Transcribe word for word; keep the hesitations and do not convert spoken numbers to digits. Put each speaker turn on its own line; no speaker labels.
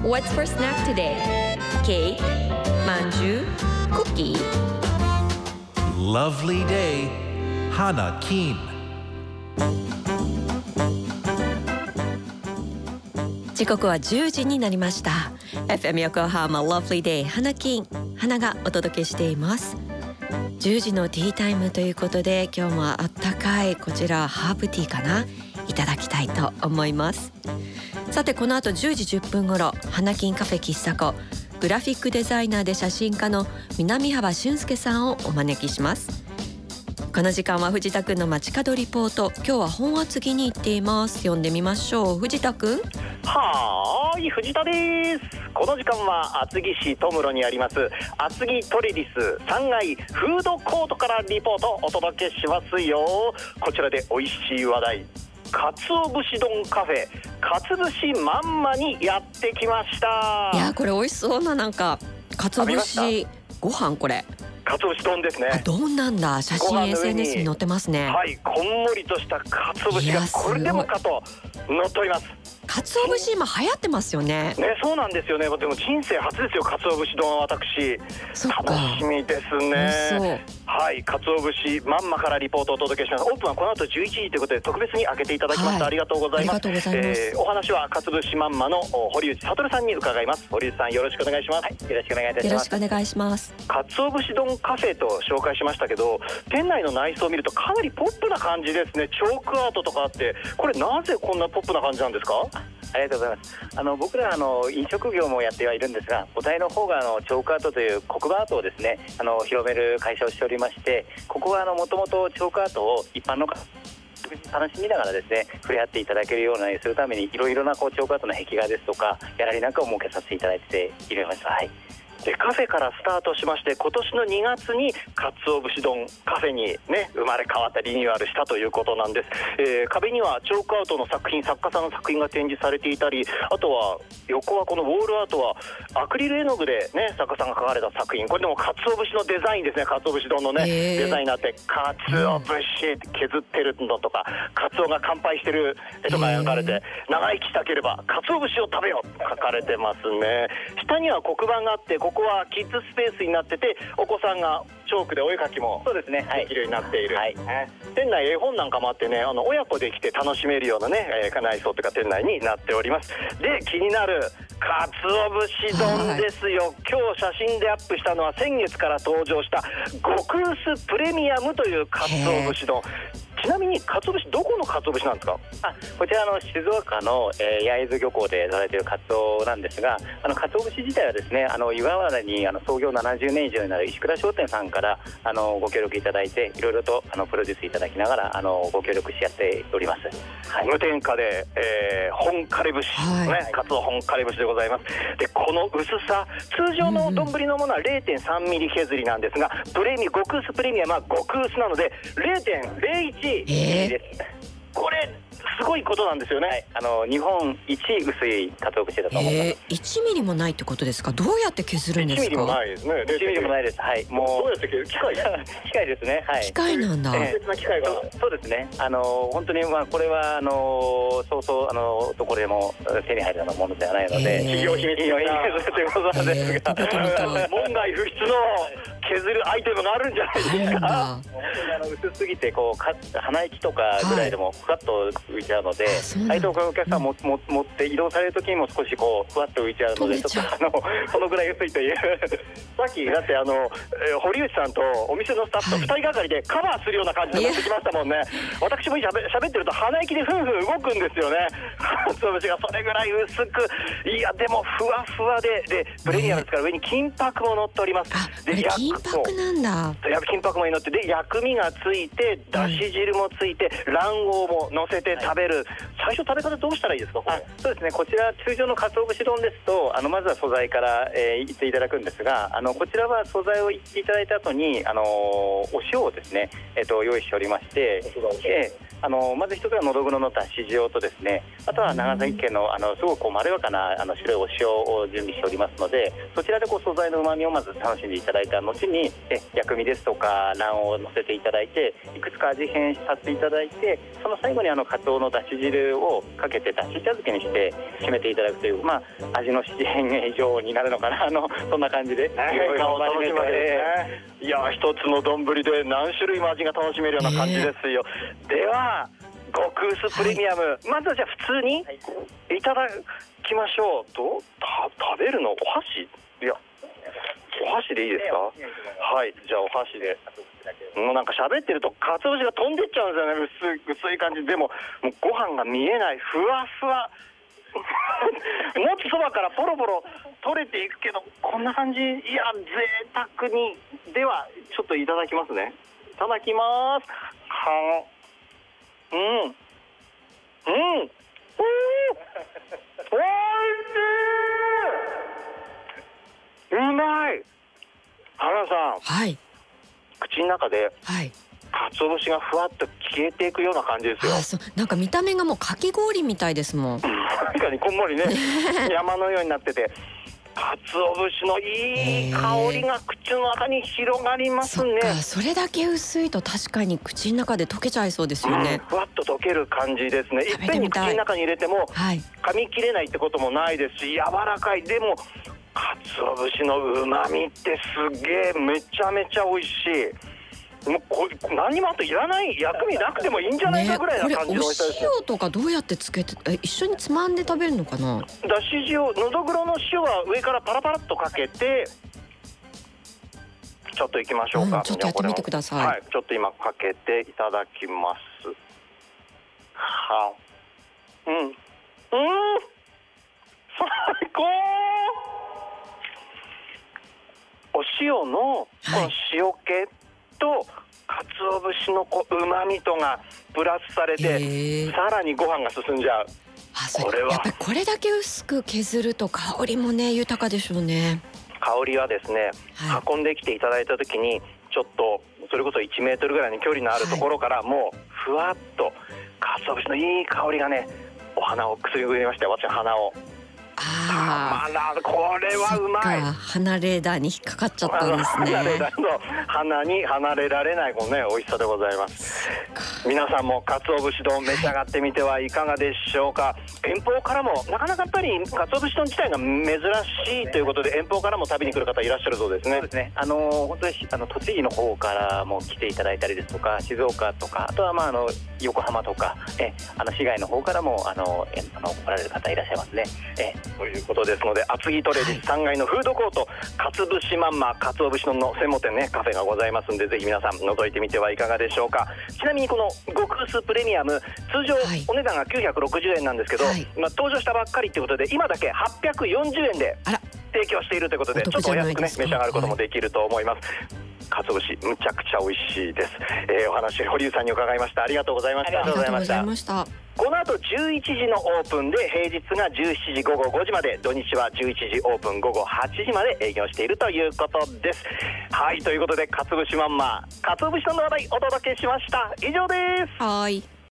What's for snack today? Cake, manju, cookie.
Lovely day, Hanakin.
時刻はじゅうじになりました。 エフエム 横浜 Lovely Day 花金花がお届けしています。じゅうじのティータイムということで、今日もあったかいこちらハーブティーかないただきたいと思います。さてこの後じゅうじじゅっぷん頃、花金カフェ喫茶子グラフィックデザイナーで写真家の南幅俊介さんをお招きします。この時間は藤田くんの街角リポート。今日は本厚木に行っています。読んでみましょう。藤田くん。
はーい、藤田です。この時間は厚木市戸室にあります厚木トレリスさんがいフードコートからリポートをお届けしますよ。こちらで美味しい話題、かつお節丼カフェかつ節まんまにやってきました。
いやこれ美味しそうな、なんかかつお節ご飯、これ
かつお節丼ですね。
丼なんだ。写真 エスエヌエス に載ってますね。
はい、こんもりとしたかつお節がこれでもかと載っております。
かつお節今流行ってますよね。
ね、そうなんですよね。でも人生初ですよ、かつお節丼は私。楽しみですね。はい、かつお節まんまからリポートをお届けします。オープンはこの後じゅういちじということで特別に開けていただきました、はい、ありがとうございます。えー、お話はかつお節まんまの堀内悟さんに伺います。堀内さん、よろしくお願いします。はい、よろしくお願いいたします。
よろしくお願いします。
かつお節丼カフェと紹介しましたけど、店内の内装を見るとかなりポップな感じですね。チョークアートとかあって、これなぜこんなポップな感じなんですか？
ありがとうございます。あの僕らあの飲食業もやってはいるんですが、母体の方があのチョークアートという黒板アートをですね、あの広める会社をしておりまして、ここはもともとチョークアートを一般の方楽しみながらですね、触れ合っていただけるようにするためにいろいろなこうチョークアートの壁画ですとかギャラリーなんかを設けさせていただいています。はい。
でカフェからスタートしまして、今年のにがつにかつお節丼カフェにね生まれ変わったリニューアルしたということなんです。えー、壁にはチョークアートの作品、作家さんの作品が展示されていたり、あとは横はこのウォールアートはアクリル絵の具でね作家さんが描かれた作品。これでもかつお節のデザインですね。かつお節丼のねデザインになって、かつお節削ってるのとか、かつおが乾杯してる絵とか描かれて、長生きしたければかつお節を食べようと書かれてますね。下には黒板があって、ここはキッズスペースになってて、お子さんがチョークでお絵描きも
そうですね、
できるようになっている、
はいはい、
店内絵本なんかもあってね、あの親子で来て楽しめるようなね、えー、内装というか店内になっております。で気になるかつお節丼ですよ、はい、今日写真でアップしたのは先月から登場した極薄プレミアムというかつお節丼。ちなみにかつお節、どこのかつお節なんですか？
あ、こちらの静岡の、えー、焼津漁港で取られているかつおなんですが、あのかつお節自体はですね、あの湯河原にあの創業ななじゅうねん以上になる石倉商店さんからあのご協力いただいて、いろいろとあのプロデュースいただきながらあのご協力しやっております。
はい、無添加で、えー、本枯節、はい、ね、かつお本枯節でございます。でこの薄さ、通常の丼のものは れいてんさんミリ削りなんですが、プレミ極薄プレミアムは極薄なので れいてんれいいちミリです。これすごいことなんですよね。はい、あの日本一薄いかつお節だと思います。えー、
いちミリもないってことですか？どうやって削るんですか？
いちミリもないですね。
いちミリもないです。はい、もう
どうやって削る？機械
機械ですね。はい、
機械なんだ。
特別な機械が。
そうですね。あの本当にまあこれはあのそうそうあのどこでも手に入るようなものではないので、
企業秘密の秘密ということなんですが、門外不出の削るアイテムがあるんじゃないですか。
あの薄すぎてこうか鼻息とかぐらいでもふわっと浮いちゃうので、相手のお客さんも持って移動される時にも少しこうふわっと浮いちゃうので、ちょっとあのこのぐらい薄いというさっきだってあの、えー、堀内さんとお店のスタッフとふたりがかりでカバーするような感じで持ってきましたもんね。私もしゃべってると鼻息でふんふん動くんですよね。かつお節がそれぐらい薄く、いやでもふわふわで、でプレミアムですから上に金箔も乗っております。
で金箔なんだ。
金箔も乗ってで薬味がついて、だし汁もついて、卵黄も乗せて食べる、はい、最初食べ方どうしたらいいですか？
あ、そうですね、こちら通常のかつお節丼ですとあのまずは素材から、えー、言っていただくんですが、あのこちらは素材を言っていただいた後にあのお塩をですね、えー、と用意しておりまして、えーあのまず一つはのどぐろのだし塩とですね、あとは長崎県のあのすごくこうまろやかなあの白いお塩を準備しておりますので、そちらでこう素材の旨味をまず楽しんでいただいた後にえ薬味ですとか卵黄を乗せていただいて、いくつか味変させていただいて、その最後にあのカツオのだし汁をかけてだし茶漬けにして締めていただくという、まあ、味の七変化以上になるのかな、あのそんな感じで、
変化を楽しむわけですね。いや一つの丼で何種類も味が楽しめるような感じですよ、えー、では極薄プレミアム、はい、まずはじゃあ普通にいただきましょう。どうた食べるのお箸、いやお箸でいいですか。はい、じゃあお箸で。もうなんか喋ってるとかつお節が飛んでっちゃうんですよね。薄い薄い感じでも、もうご飯が見えないふわふわもつそばからポロポロ取れていくけど、こんな感じ。いや贅沢に。ではちょっといただきますね。いただきます。はうんうんうんおいしい。うまい。花さん、
はい、
口の中で、
はい、
かつお節がふわっと消えていくような感じですよ。
あ、そう、なんか見た目がもうかき氷みたいですもん。
確かにこんもりね山のようになってて、かつお節のいい香りが口の中に広がりますね。
そっか、それだけ薄いと確かに口の中で溶けちゃいそうですよね、
うん、ふわっと溶ける感じですね。いっぺんに口の中に入れても、はい、噛み切れないってこともないですし、柔らかい。でもかつお節のうまみってすげえ、めちゃめちゃ美味しい。もうこ何もあといらない、薬味なくてもいいんじゃないかぐらいな感じの美味しさです。
ね、お塩とかどうやってつけて、え一緒につまんで食べるのかな。
だし塩、のどぐろの塩は上からパラパラっとかけて、ちょっといきましょうか、
うん、ちょっとやってみてください。
はい、ちょっと今かけていただきます。はうんうん最高。お塩のこの塩気とかつお節のこうまみとがプラスされて、さらにご飯が進んじゃう。
あ、それはやっぱりこれだけ薄く削ると香りもね豊かでしょうね。
香りはですね、はい、運んできていただいた時にちょっとそれこそいちメートルぐらいの距離のあるところから、もうふわっとかつお節のいい香りがね、お花をくすぐりましたよ、私の鼻を。
あ
あ、これはうまい。
鼻レーダーに引っかかっちゃったんですね。
鼻レーダーの鼻に離れられないこのね美味しさでございます。皆さんもかつお節丼召し上がってみてはいかがでしょうか。遠方からもなかなかやっぱりかつお節丼自体が珍しいということで、遠方からも食べに来る方いらっしゃるそうですね。
そうですね、あの本当にあの栃木の方からも来ていただいたりですとか、静岡とか、あとはまああの横浜とかえあの市外の方からもあのえあの来られる方いらっしゃいますね。え
ということですので、厚木トレジさんがいのフードコート、かつぶしまんまかつお節丼の専門店ね、カフェがございますんで、ぜひ皆さん覗いてみてはいかがでしょうか。ちなみにこの極薄プレミアム、通常お値段がきゅうひゃくろくじゅうえんなんですけど、はい、まあ、登場したばっかりということで今だけはっぴゃくよんじゅうえんで提供しているということで、ちょっとお安くね召し上がることもできると思います。はい、かつお節むちゃくちゃ美味しいです。えー、お話堀内さんに伺いました。ありがとうございました。
ありがとうございました。
この後じゅういちじのオープンで、平日がじゅうしちじごごごじまで、土日はじゅういちじオープン、午後はちじまで営業しているということです。はい、ということでかつぶしまんまかつお節丼の話題お届けしました。以上です。
はい。